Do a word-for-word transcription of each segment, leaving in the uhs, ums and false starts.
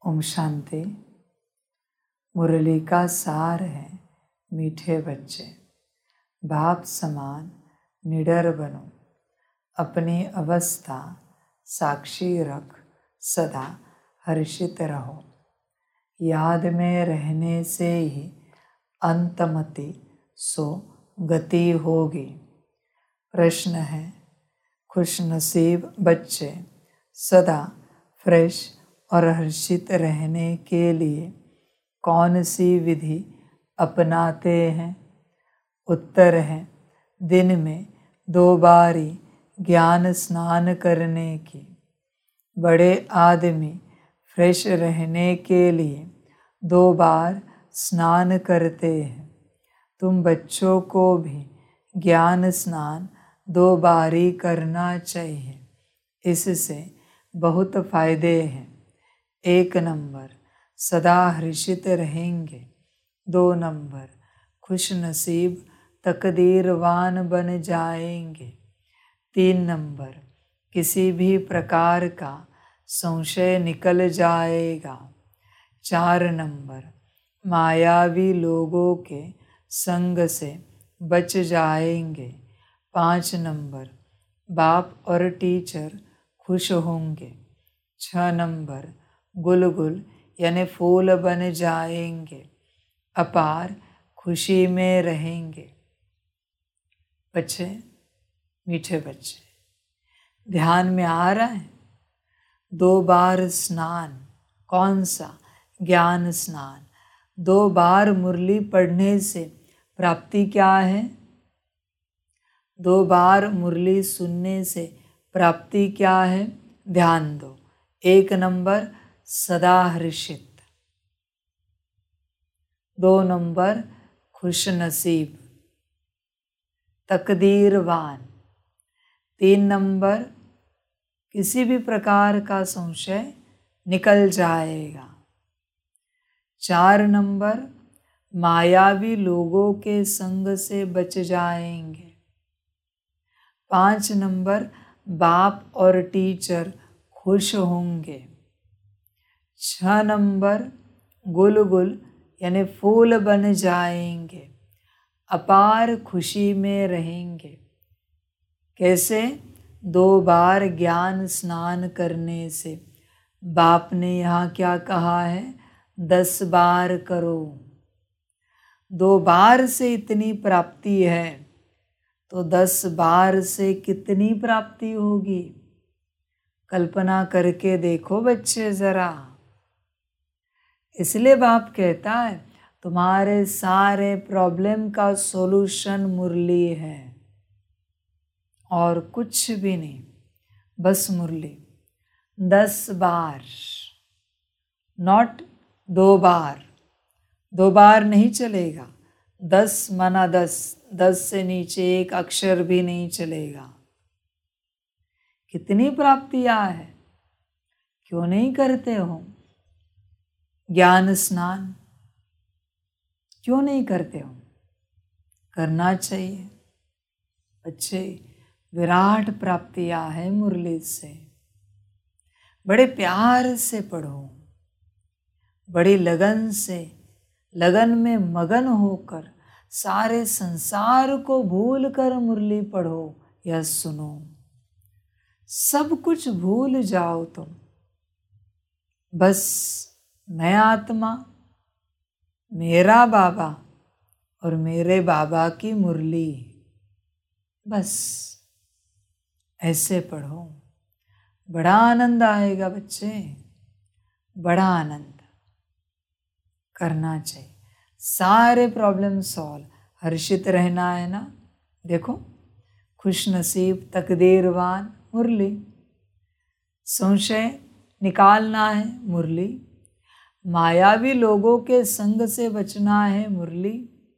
ओम शांति। मुरली का सार है मीठे बच्चे, बाप समान निडर बनो, अपनी अवस्था साक्षी रख, सदा हर्षित रहो। याद में रहने से ही अंतमति सो गति होगी। प्रश्न है, खुशनसीब बच्चे सदा फ्रेश और हर्षित रहने के लिए कौन सी विधि अपनाते हैं? उत्तर है, दिन में दो बारी ज्ञान स्नान करने की। बड़े आदमी फ्रेश रहने के लिए दो बार स्नान करते हैं। तुम बच्चों को भी ज्ञान स्नान दो बारी करना चाहिए। इससे बहुत फायदे हैं। एक नंबर, सदा हर्षित रहेंगे। दो नंबर, खुश नसीब तकदीरवान बन जाएंगे। तीन नंबर, किसी भी प्रकार का संशय निकल जाएगा। चार नंबर, मायावी लोगों के संग से बच जाएंगे। पाँच नंबर, बाप और टीचर खुश होंगे। छह नंबर, गुलगुल यानी फूल बन जाएंगे, अपार खुशी में रहेंगे। बच्चे, मीठे बच्चे, ध्यान में आ रहा है? दो बार स्नान, कौन सा? ज्ञान स्नान। दो बार मुरली पढ़ने से प्राप्ति क्या है? दो बार मुरली सुनने से प्राप्ति क्या है? ध्यान दो। एक नंबर, सदा हर्षित। दो नंबर, खुश नसीब तकदीरवान। तीन नंबर, किसी भी प्रकार का संशय निकल जाएगा। चार नंबर, मायावी लोगों के संग से बच जाएंगे। पाँच नंबर, बाप और टीचर खुश होंगे। छह नंबर, गुलगुल यानी फूल बन जाएंगे, अपार खुशी में रहेंगे। कैसे? दो बार ज्ञान स्नान करने से। बाप ने यहाँ क्या कहा है? दस बार करो। दो बार से इतनी प्राप्ति है तो दस बार से कितनी प्राप्ति होगी? कल्पना करके देखो बच्चे जरा। इसलिए बाप कहता है, तुम्हारे सारे प्रॉब्लम का सॉल्यूशन मुरली है और कुछ भी नहीं, बस मुरली। दस बार, नॉट दो बार। दो बार नहीं चलेगा। दस माना दस, दस से नीचे एक अक्षर भी नहीं चलेगा। कितनी प्राप्तियां है, क्यों नहीं करते हो? ज्ञान स्नान क्यों नहीं करते हो? करना चाहिए। बच्चे, विराट प्राप्तियां है मुरली से। बड़े प्यार से पढ़ो, बड़ी लगन से, लगन में मगन होकर सारे संसार को भूल कर मुरली पढ़ो या सुनो। सब कुछ भूल जाओ तुम, बस मैं आत्मा, मेरा बाबा और मेरे बाबा की मुरली, बस ऐसे पढ़ो। बड़ा आनंद आएगा बच्चे, बड़ा आनंद। करना चाहिए। सारे प्रॉब्लम सॉल्व। हर्षित रहना है ना? देखो, खुश नसीब तकदीरवान मुरली। संशय निकालना है मुरली। मायावी लोगों के संग से बचना है मुरली।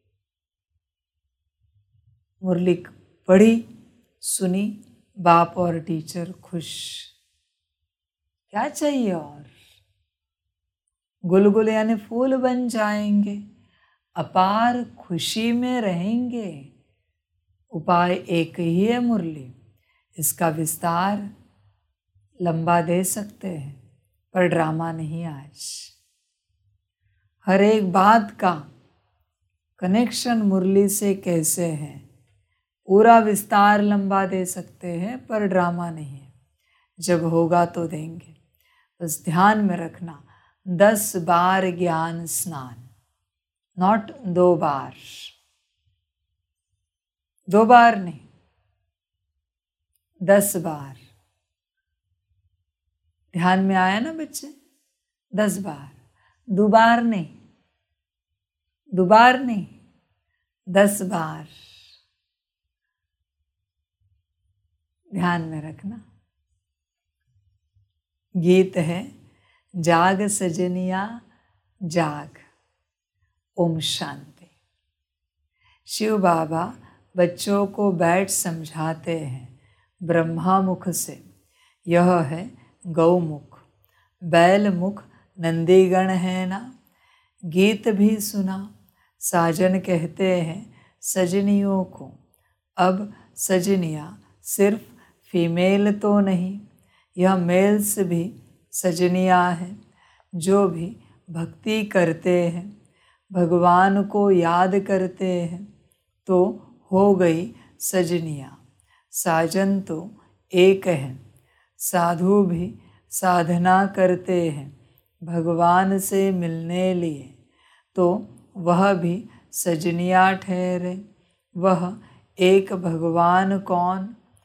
मुरली पढ़ी, सुनी, बाप और टीचर खुश। क्या चाहिए और? गुलगुल यानी फूल बन जाएंगे, अपार खुशी में रहेंगे। उपाय एक ही है मुरली। इसका विस्तार लंबा दे सकते हैं, पर ड्रामा नहीं आज। हर एक बात का कनेक्शन मुरली से कैसे है, पूरा विस्तार लंबा दे सकते हैं, पर ड्रामा नहीं है। जब होगा तो देंगे। बस ध्यान में रखना, दस बार ज्ञान स्नान, नॉट दो बार। दो बार नहीं, दस बार। ध्यान में आया ना बच्चे? दस बार, दो बार नहीं, दो बार नहीं, दस बार। ध्यान में रखना। गीत है जाग सजनिया जाग। ओम शांति। शिव बाबा बच्चों को बैठ समझाते हैं ब्रह्मा मुख से। यह है गौमुख, बैल मुख नंदीगण है ना। गीत भी सुना, साजन कहते हैं सजनियों को। अब सजनियाँ सिर्फ फीमेल तो नहीं, यह मेल्स भी सजनियाँ हैं, जो भी भक्ति करते हैं, भगवान को याद करते हैं, तो हो गई सजनियाँ। साजन तो एक है, साधु भी साधना करते हैं भगवान से मिलने लिए, तो वह भी सजनियाँ ठहरे। वह एक भगवान कौन?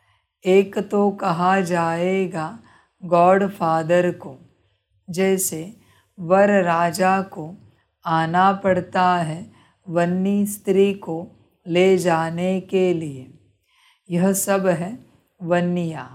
एक तो कहा जाएगा गॉड फादर को। जैसे वर राजा को आना पड़ता है वन्नी स्त्री को ले जाने के लिए, यह सब है वन्नियाँ।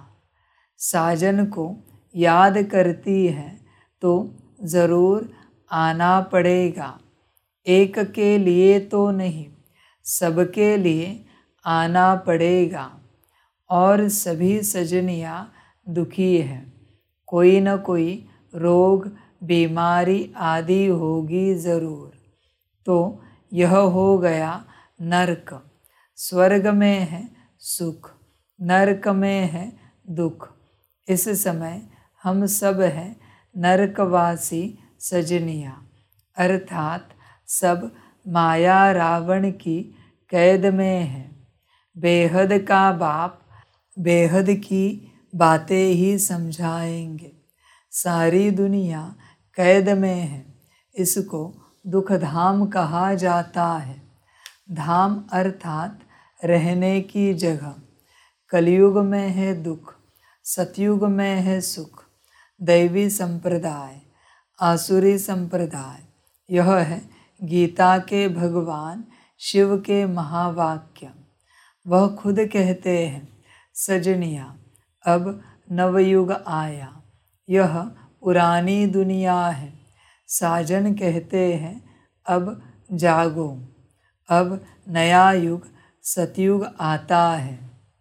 साजन को याद करती है तो ज़रूर आना पड़ेगा। एक के लिए तो नहीं, सबके लिए आना पड़ेगा। और सभी सजनियाँ दुखी हैं, कोई न कोई रोग बीमारी आदि होगी ज़रूर। तो यह हो गया नरक। स्वर्ग में है सुख, नरक में है दुख। इस समय हम सब हैं नरकवासी सजनियाँ, अर्थात सब माया रावण की कैद में हैं। बेहद का बाप बेहद की बातें ही समझाएंगे। सारी दुनिया कैद में है, इसको दुख धाम कहा जाता है। धाम अर्थात रहने की जगह। कलयुग में है दुख, सतयुग में है सुख। दैवी संप्रदाय, आसुरी संप्रदाय, यह है गीता के भगवान शिव के महावाक्य। वह खुद कहते हैं सजनियाँ अब नवयुग आया, यह पुरानी दुनिया है। साजन कहते हैं अब जागो, अब नया युग सतयुग आता है।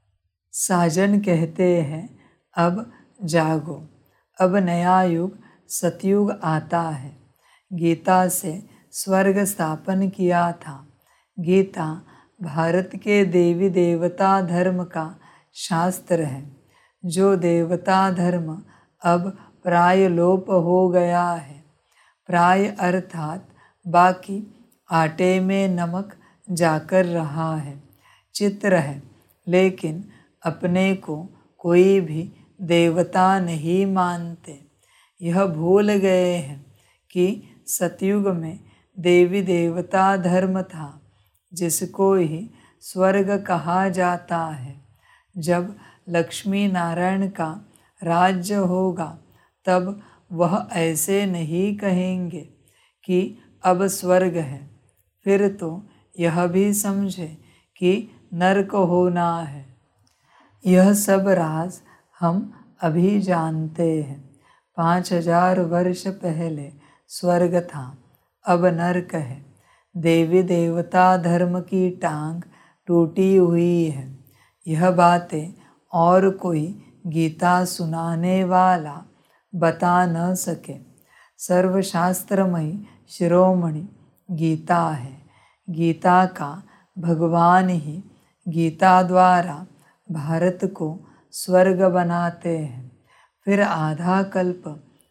साजन कहते हैं अब जागो, अब नया युग सतयुग आता है। गीता से स्वर्ग स्थापन किया था। गीता भारत के देवी देवता धर्म का शास्त्र है, जो देवता धर्म अब प्राय लोप हो गया है। प्राय अर्थात बाकी आटे में नमक जाकर रहा है। चित्र है, लेकिन अपने को कोई भी देवता नहीं मानते। यह भूल गए हैं कि सतयुग में देवी देवता धर्म था, जिसको ही स्वर्ग कहा जाता है। जब लक्ष्मी नारायण का राज्य होगा, तब वह ऐसे नहीं कहेंगे कि अब स्वर्ग है। फिर तो यह भी समझे कि नरक होना है। यह सब राज हम अभी जानते हैं। पाँच हजार वर्ष पहले स्वर्ग था, अब नरक है। देवी देवता धर्म की टांग टूटी हुई है। यह बातें और कोई गीता सुनाने वाला बता न सके। सर्वशास्त्रमयी शिरोमणि गीता है। गीता का भगवान ही गीता द्वारा भारत को स्वर्ग बनाते हैं। फिर आधा कल्प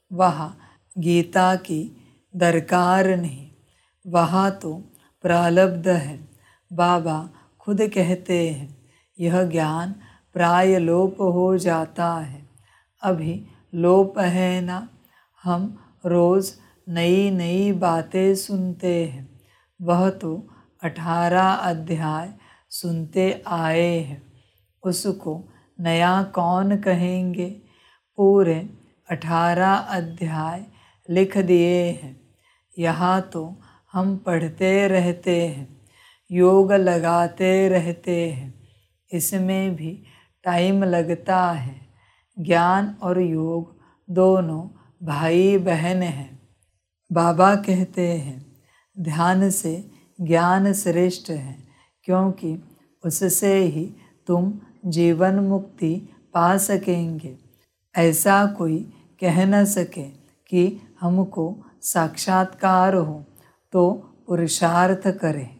वहाँ गीता की दरकार नहीं, वहाँ तो प्रारब्ध है। बाबा खुद कहते हैं यह ज्ञान प्राय लोप हो जाता है, अभी लोप है ना। हम रोज़ नई नई बातें सुनते हैं, वह तो अठारह अध्याय सुनते आए हैं, उसको नया कौन कहेंगे। पूरे अठारह अध्याय लिख दिए हैं, यहाँ तो हम पढ़ते रहते हैं, योग लगाते रहते हैं, इसमें भी टाइम लगता है। ज्ञान और योग दोनों भाई बहन हैं। बाबा कहते हैं ध्यान से ज्ञान श्रेष्ठ है, क्योंकि उससे ही तुम जीवन मुक्ति पा सकेंगे। ऐसा कोई कह न सके कि हमको साक्षात्कार हो तो पुरुषार्थ करें।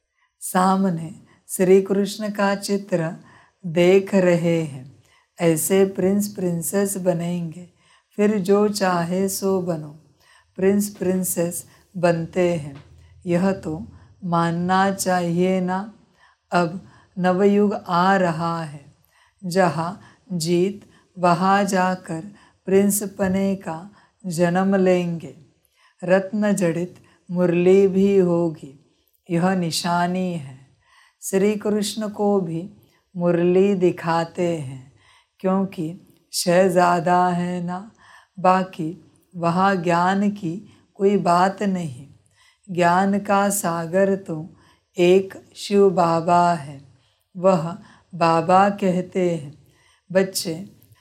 सामने श्री कृष्ण का चित्र देख रहे हैं, ऐसे प्रिंस प्रिंसेस बनेंगे, फिर जो चाहे सो बनो। प्रिंस प्रिंसेस बनते हैं, यह तो मानना चाहिए ना। अब नवयुग आ रहा है, जहाँ जीत वहाँ जाकर प्रिंस पने का जन्म लेंगे। रत्न जड़ित मुरली भी होगी, यह निशानी है। श्री कृष्ण को भी मुरली दिखाते हैं, क्योंकि शहजादा है ना। बाकी वहाँ ज्ञान की कोई बात नहीं, ज्ञान का सागर तो एक शिव बाबा है। वह बाबा कहते हैं बच्चे,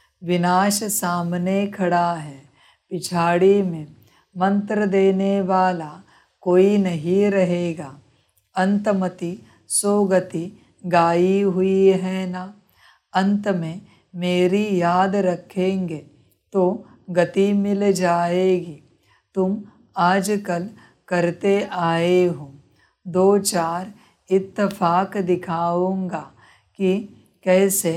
विनाश सामने खड़ा है, पिछाड़ी में मंत्र देने वाला कोई नहीं रहेगा। अंतमति सोगति गाई हुई है ना, अंत में मेरी याद रखेंगे तो गति मिल जाएगी। तुम आजकल करते आए हो, दो चार इत्तफाक दिखाऊंगा कि कैसे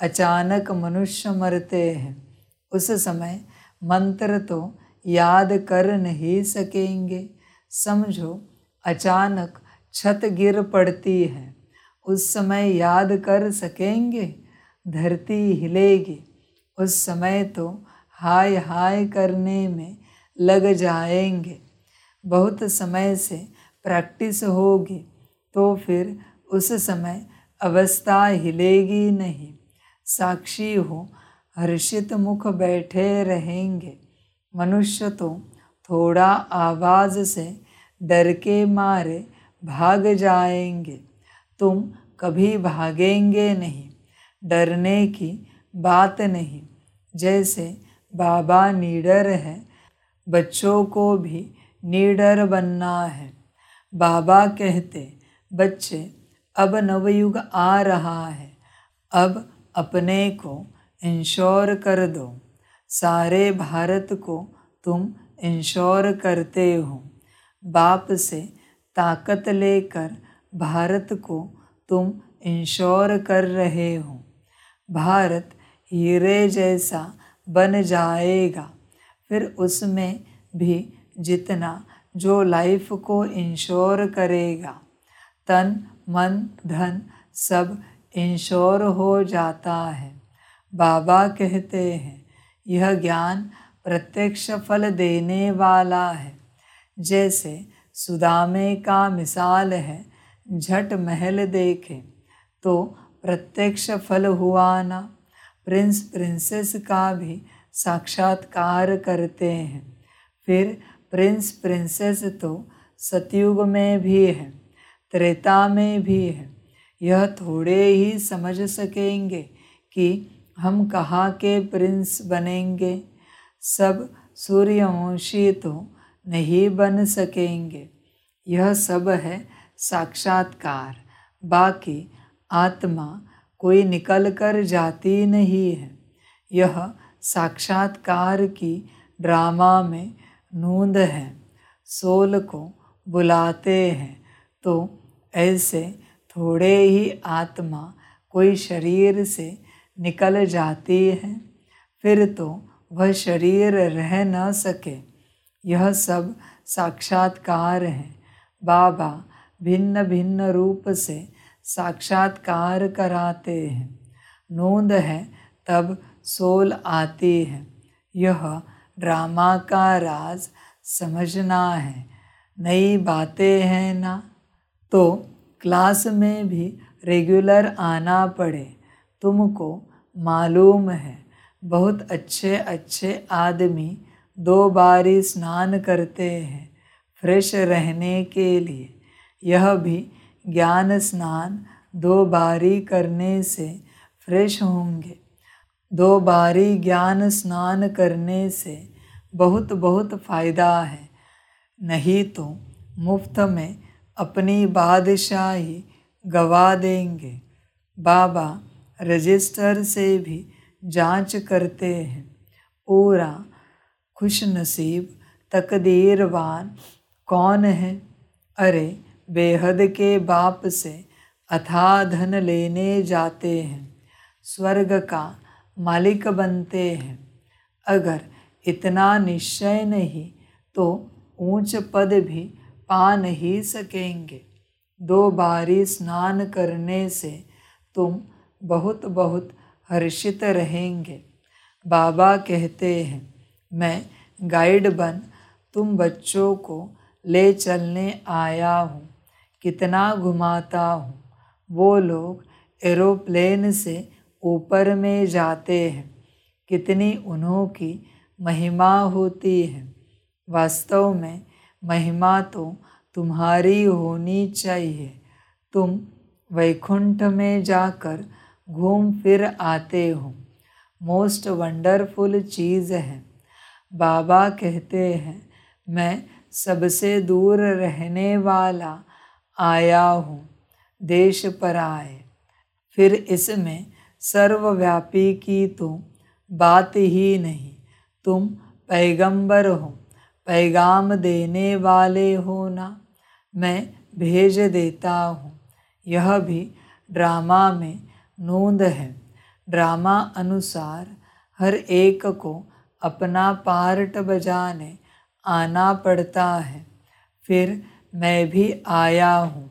अचानक मनुष्य मरते हैं। उस समय मंत्र तो याद कर नहीं सकेंगे। समझो अचानक छत गिर पड़ती है, उस समय याद कर सकेंगे? धरती हिलेगी, उस समय तो हाय हाय करने में लग जाएंगे। बहुत समय से प्रैक्टिस होगी तो फिर उस समय अवस्था हिलेगी नहीं। साक्षी हो हर्षित मुख बैठे रहेंगे। मनुष्य तो थोड़ा आवाज़ से डर के मारे भाग जाएंगे, तुम कभी भागेंगे नहीं। डरने की बात नहीं, जैसे बाबा निडर है, बच्चों को भी निडर बनना है। बाबा कहते बच्चे, अब नवयुग आ रहा है, अब अपने को इंश्योर कर दो। सारे भारत को तुम इंश्योर करते हो, बाप से ताकत लेकर भारत को तुम इंश्योर कर रहे हो। भारत हीरे जैसा बन जाएगा, फिर उसमें भी जितना जो लाइफ को इंश्योर करेगा, तन मन धन सब इंश्योर हो जाता है। बाबा कहते हैं यह ज्ञान प्रत्यक्ष फल देने वाला है। जैसे सुदामे का मिसाल है, झट महल देखे तो प्रत्यक्ष फल हुआ ना। प्रिंस प्रिंसेस का भी साक्षात्कार करते हैं। फिर प्रिंस प्रिंसेस तो सतयुग में भी है, त्रेता में भी है। यह थोड़े ही समझ सकेंगे कि हम कहाँ के प्रिंस बनेंगे। सब सूर्यवंशी तो नहीं बन सकेंगे। यह सब है साक्षात्कार। बाकी आत्मा कोई निकल कर जाती नहीं है। यह साक्षात्कार की ड्रामा में नूंद है। सोल को बुलाते हैं तो ऐसे थोड़े ही आत्मा कोई शरीर से निकल जाती है, फिर तो वह शरीर रह न सके। यह सब साक्षात्कार है। बाबा भिन्न भिन्न रूप से साक्षात्कार कराते हैं। नोंद है तब सोल आती है। यह ड्रामा का राज समझना है। नई बातें हैं ना, तो क्लास में भी रेगुलर आना पड़े। तुमको मालूम है बहुत अच्छे अच्छे आदमी दो बारी स्नान करते हैं फ्रेश रहने के लिए। यह भी ज्ञान स्नान दो बारी करने से फ्रेश होंगे। दो बारी ज्ञान स्नान करने से बहुत बहुत फ़ायदा है। नहीं तो मुफ्त में अपनी बादशाही गवा देंगे। बाबा रजिस्टर से भी जांच करते हैं। पूरा खुशनसीब तकदीरवान कौन है? अरे बेहद के बाप से अथाह धन लेने जाते हैं, स्वर्ग का मालिक बनते हैं। अगर इतना निश्चय नहीं तो ऊंच पद भी पा नहीं सकेंगे। दो बारी स्नान करने से तुम बहुत बहुत हर्षित रहेंगे। बाबा कहते हैं मैं गाइड बन तुम बच्चों को ले चलने आया हूँ। कितना घुमाता हूँ। वो लोग एरोप्लेन से ऊपर में जाते हैं। कितनी उन्हों की महिमा होती है। वास्तव में महिमा तो तुम्हारी होनी चाहिए। तुम वैकुंठ में जाकर घूम फिर आते हो। मोस्ट वंडरफुल चीज़ है। बाबा कहते हैं मैं सबसे दूर रहने वाला आया हूँ, देश पर आए। फिर इसमें सर्वव्यापी की तो बात ही नहीं। तुम पैगंबर हो, पैगाम देने वाले हो ना। मैं भेज देता हूँ। यह भी ड्रामा में नोंद है। ड्रामा अनुसार हर एक को अपना पार्ट बजाने आना पड़ता है। फिर मैं भी आया हूँ,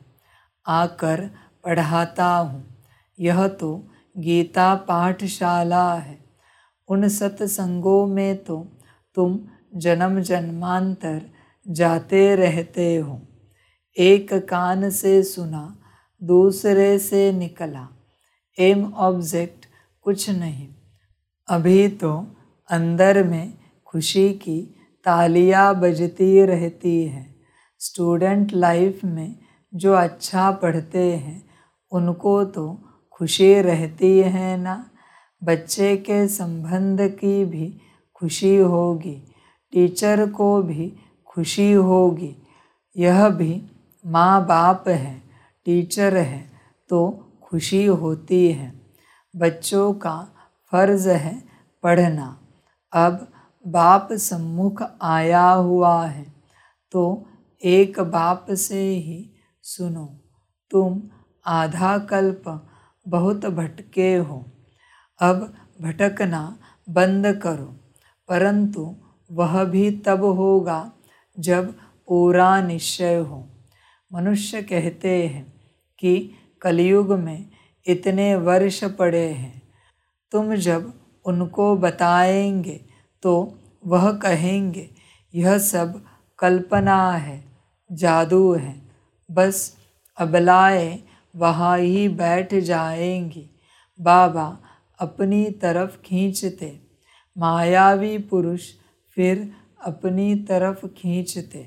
आकर पढ़ाता हूँ। यह तो गीता पाठशाला है। उन सत्संगों में तो तुम जन्म जन्मांतर जाते रहते हो। एक कान से सुना दूसरे से निकला। एम ऑब्जेक्ट कुछ नहीं। अभी तो अंदर में खुशी की तालियां बजती रहती हैं। स्टूडेंट लाइफ में जो अच्छा पढ़ते हैं उनको तो खुशी रहती है ना। बच्चे के संबंध की भी खुशी होगी, टीचर को भी खुशी होगी। यह भी माँ बाप है, टीचर है तो खुशी होती है। बच्चों का फर्ज है पढ़ना। अब बाप सम्मुख आया हुआ है तो एक बाप से ही सुनो। तुम आधा कल्प बहुत भटके हो। अब भटकना बंद करो, परंतु वह भी तब होगा जब पूरा निश्चय हो। मनुष्य कहते हैं कि कलयुग में इतने वर्ष पड़े हैं। तुम जब उनको बताएंगे तो वह कहेंगे यह सब कल्पना है, जादू है। बस अबलाएं वहाँ ही बैठ जाएंगी। बाबा अपनी तरफ खींचते, मायावी पुरुष फिर अपनी तरफ खींचते,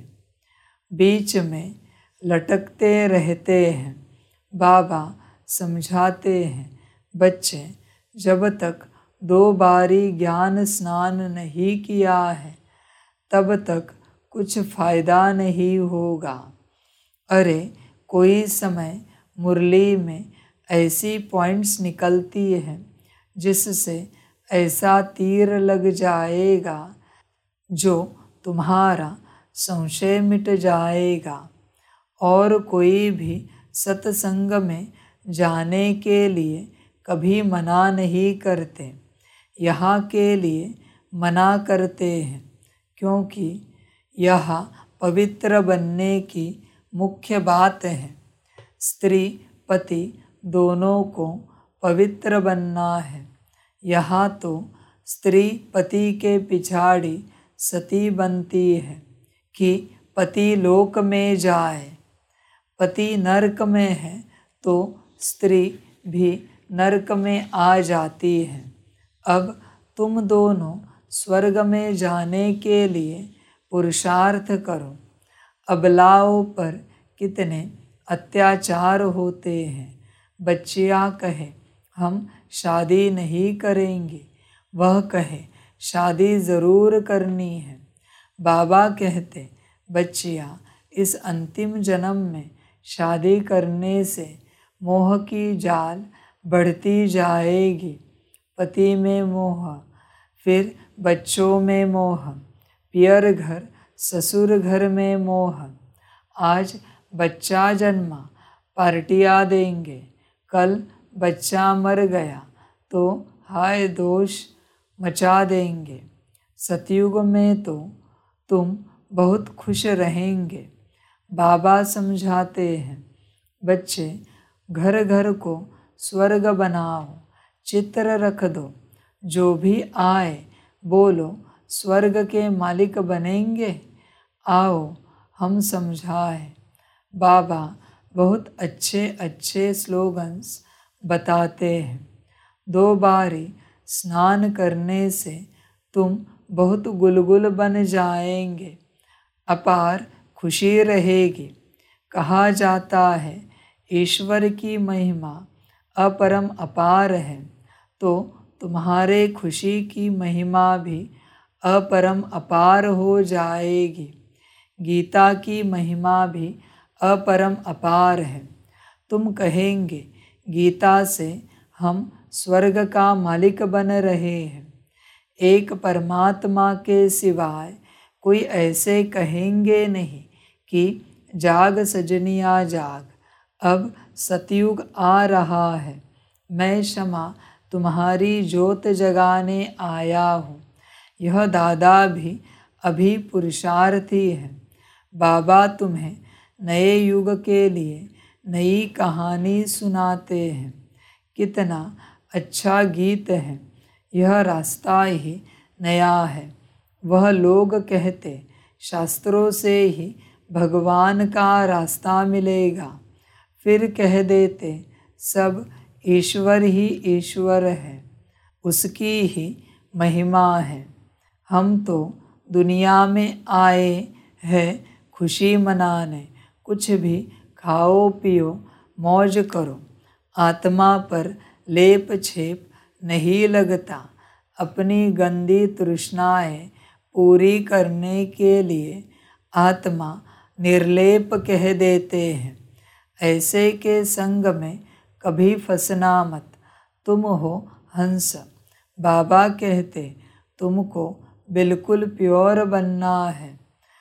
बीच में लटकते रहते हैं। बाबा समझाते हैं बच्चे जब तक दो बारी ज्ञान स्नान नहीं किया है तब तक कुछ फ़ायदा नहीं होगा। अरे कोई समय मुरली में ऐसी पॉइंट्स निकलती हैं जिससे ऐसा तीर लग जाएगा जो तुम्हारा संशय मिट जाएगा। और कोई भी सत्संग में जाने के लिए कभी मना नहीं करते। यहाँ के लिए मना करते हैं, क्योंकि यह पवित्र बनने की मुख्य बात है। स्त्री पति दोनों को पवित्र बनना है। यहाँ तो स्त्री पति के पिछाड़ी सती बनती है कि पति लोक में जाए। पति नरक में है तो स्त्री भी नरक में आ जाती है। अब तुम दोनों स्वर्ग में जाने के लिए पुरुषार्थ करो। अबलाओं पर कितने अत्याचार होते हैं। बच्चियाँ कहे हम शादी नहीं करेंगे, वह कहे शादी ज़रूर करनी है। बाबा कहते बच्चियाँ इस अंतिम जन्म में शादी करने से मोह की जाल बढ़ती जाएगी। पति में मोह, फिर बच्चों में मोह, पियर घर ससुर घर में मोह। आज बच्चा जन्मा, पार्टियाँ देंगे, कल बच्चा मर गया तो हाय दोष मचा देंगे। सतयुग में तो तुम बहुत खुश रहेंगे। बाबा समझाते हैं बच्चे घर घर को स्वर्ग बनाओ, चित्र रख दो, जो भी आए बोलो स्वर्ग के मालिक बनेंगे। आओ हम समझाएं। बाबा बहुत अच्छे अच्छे स्लोगन्स बताते हैं। दो बारी स्नान करने से तुम बहुत गुलगुल बन जाएंगे, अपार खुशी रहेगी। कहा जाता है ईश्वर की महिमा अपरम अपार है, तो तुम्हारे खुशी की महिमा भी अपरम अपार हो जाएगी। गीता की महिमा भी अपरम अपार है। तुम कहेंगे गीता से हम स्वर्ग का मालिक बन रहे हैं। एक परमात्मा के सिवाय कोई ऐसे कहेंगे नहीं कि जाग सजनिया जाग, अब सतयुग आ रहा है, मैं क्षमा तुम्हारी ज्योत जगाने आया हूँ। यह दादा भी अभी पुरुषार्थी है। बाबा तुम्हें नए युग के लिए नई कहानी सुनाते हैं। कितना अच्छा गीत है। यह रास्ता ही नया है। वह लोग कहते शास्त्रों से ही भगवान का रास्ता मिलेगा, फिर कह देते सब ईश्वर ही ईश्वर है, उसकी ही महिमा है। हम तो दुनिया में आए हैं खुशी मनाने, कुछ भी खाओ पियो मौज करो। आत्मा पर लेप छेप नहीं लगता। अपनी गंदी तृष्णाएं पूरी करने के लिए आत्मा निर्लेप कह देते हैं। ऐसे के संग में कभी फंसना मत, तुम हो हंस। बाबा कहते तुमको बिल्कुल प्योर बनना है।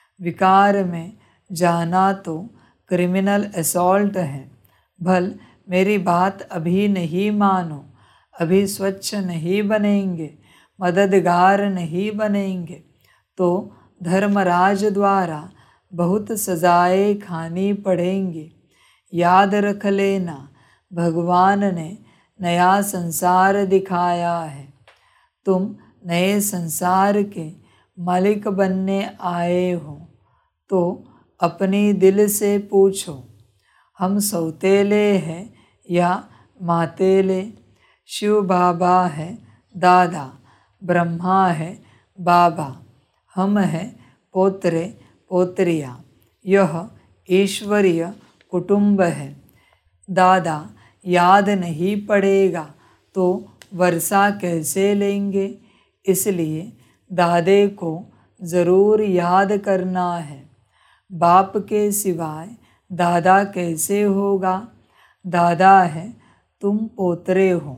विकार में जाना तो क्रिमिनल असॉल्ट है। भल मेरी बात अभी नहीं मानो, अभी स्वच्छ नहीं बनेंगे, मददगार नहीं बनेंगे तो धर्मराज द्वारा बहुत सजाएं खानी पड़ेंगी। याद रख लेना, भगवान ने नया संसार दिखाया है। तुम नए संसार के मालिक बनने आए हो, तो अपनी दिल से पूछो हम सौतेले हैं या मातेले। शिव बाबा है दादा, ब्रह्मा है बाबा, हम हैं पोतरे पोतरियाँ। यह ईश्वरीय कुटुंब है। दादा याद नहीं पड़ेगा तो वर्षा कैसे लेंगे, इसलिए दादे को ज़रूर याद करना है। बाप के सिवाय दादा कैसे होगा। दादा है, तुम पोतरे हो,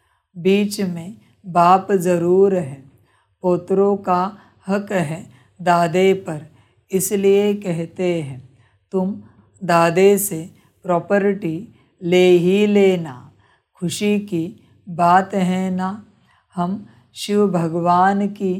बीच में बाप ज़रूर है। पोतरों का हक है दादे पर, इसलिए कहते हैं तुम दादे से प्रॉपर्टी ले ही लेना। खुशी की बात है ना। हम शिव भगवान की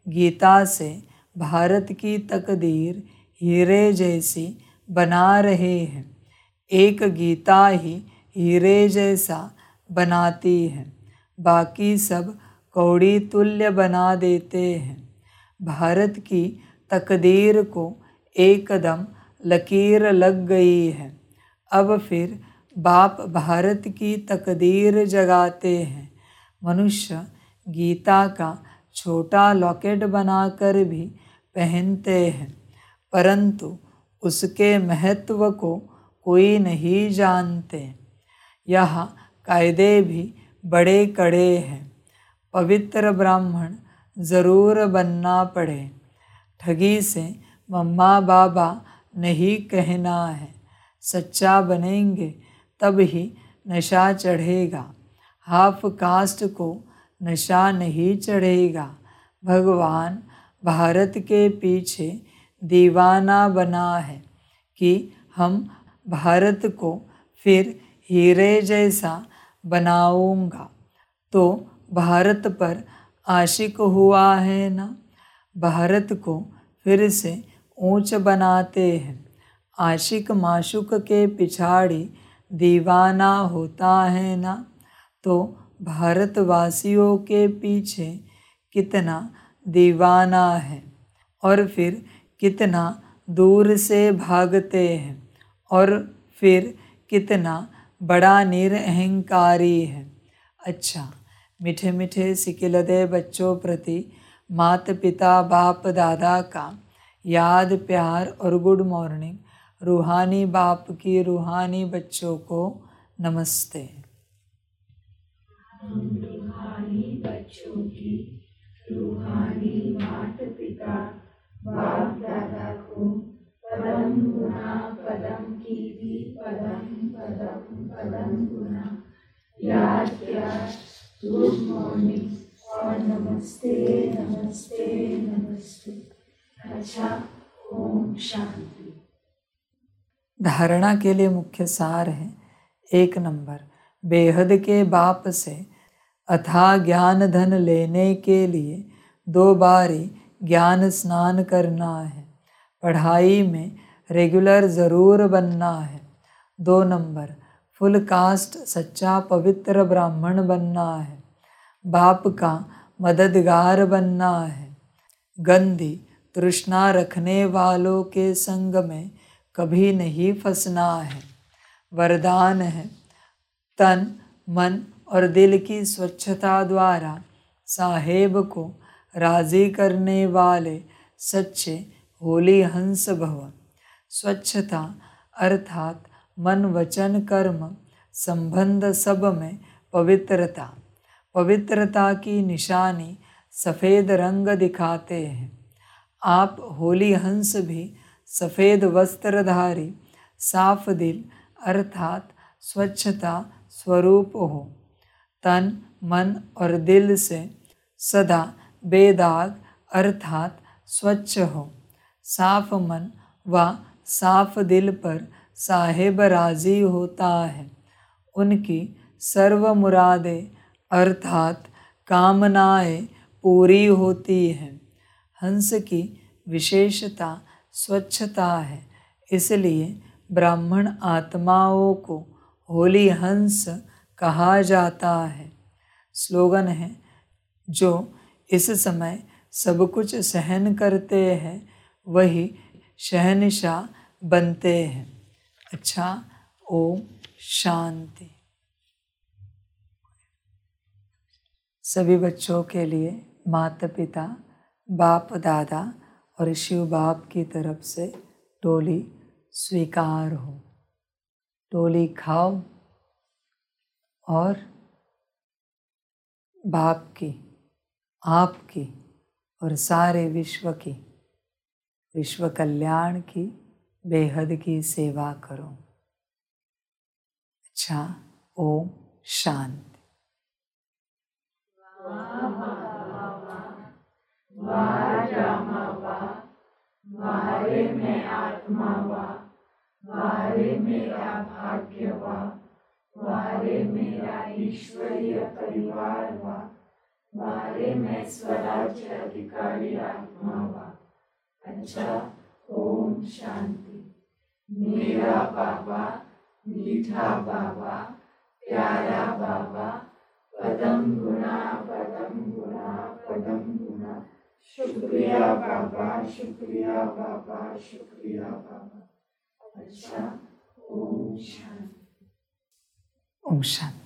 गीता से भारत की तकदीर हीरे जैसी बना रहे हैं। एक गीता ही हीरे जैसा बनाती है, बाकी सब कौड़ी तुल्य बना देते हैं। भारत की तकदीर को एकदम लकीर लग गई है। अब फिर बाप भारत की तकदीर जगाते हैं। मनुष्य गीता का छोटा लॉकेट बनाकर भी पहनते हैं, परंतु उसके महत्व को कोई नहीं जानते। यह कायदे भी बड़े कड़े हैं। पवित्र ब्राह्मण ज़रूर बनना पड़े। ठगी से मम्मा बाबा नहीं कहना है। सच्चा बनेंगे तब ही नशा चढ़ेगा। हाफ कास्ट को नशा नहीं चढ़ेगा। भगवान भारत के पीछे दीवाना बना है कि हम भारत को फिर हीरे जैसा बनाऊंगा। तो भारत पर आशिक हुआ है ना। भारत को फिर से ऊंच बनाते हैं। आशिक माशुक के पिछाड़ी दीवाना होता है ना। तो भारतवासियों के पीछे कितना दीवाना है और फिर कितना दूर से भागते हैं और फिर कितना बड़ा निरअहंकारी है। अच्छा, मीठे मीठे सिकिलदे बच्चों प्रति माता पिता बाप दादा का याद प्यार और गुड मॉर्निंग। रूहानी बाप की रूहानी बच्चों को नमस्ते। रूहानी बच्चों की रूहानी माता पिता बाप दादा को पदम गुना पदम की भी पदम पदम पदम गुना याद प्यार गुड मॉर्निंग और नमस्ते नमस्ते नमस्ते। अच्छा, ओम शांति। धारणा के लिए मुख्य सार है। एक नंबर, बेहद के बाप से अथाह ज्ञान धन लेने के लिए दो बारी ज्ञान स्नान करना है। पढ़ाई में रेगुलर ज़रूर बनना है। दो नंबर, फुल कास्ट सच्चा पवित्र ब्राह्मण बनना है। बाप का मददगार बनना है। गंदी तृष्णा रखने वालों के संग में कभी नहीं फंसना है। वरदान है, तन मन और दिल की स्वच्छता द्वारा साहेब को राज़ी करने वाले सच्चे होली हंस भव। स्वच्छता अर्थात मन वचन कर्म संबंध सब में पवित्रता। पवित्रता की निशानी सफ़ेद रंग दिखाते हैं। आप होली हंस भी सफ़ेद वस्त्रधारी साफ दिल अर्थात स्वच्छता स्वरूप हो। तन मन और दिल से सदा बेदाग अर्थात स्वच्छ हो। साफ मन व साफ दिल पर साहेब राज़ी होता है। उनकी सर्व मुरादें अर्थात कामनाएं पूरी होती हैं। हंस की विशेषता स्वच्छता है, इसलिए ब्राह्मण आत्माओं को होली हंस कहा जाता है। स्लोगन है, जो इस समय सब कुछ सहन करते हैं वही शहनशाह बनते हैं। अच्छा, ओम शांति। सभी बच्चों के लिए माता पिता बाप दादा और शिव बाप की तरफ से टोली स्वीकार हो। टोली खाओ और बाप की, आपकी और सारे विश्व की, विश्व कल्याण की बेहद की सेवा करो। अच्छा, ओम शांति। वारे में आत्मा वा, वारे मेरा भाग्य वा, वारे मेरा ईश्वरीय परिवार वा, बारे में स्वराज्य अधिकारी आत्मा हुआ। अच्छा, ओम शांति। मेरा बाबा, मीठा बाबा, प्यारा बाबा, पदम गुना पदम गुना पदम गुना, शुक्रिया बाबा, शुक्रिया बाबा, शुक्रिया बाबा। अच्छा, ओम शांति। ओम शांति।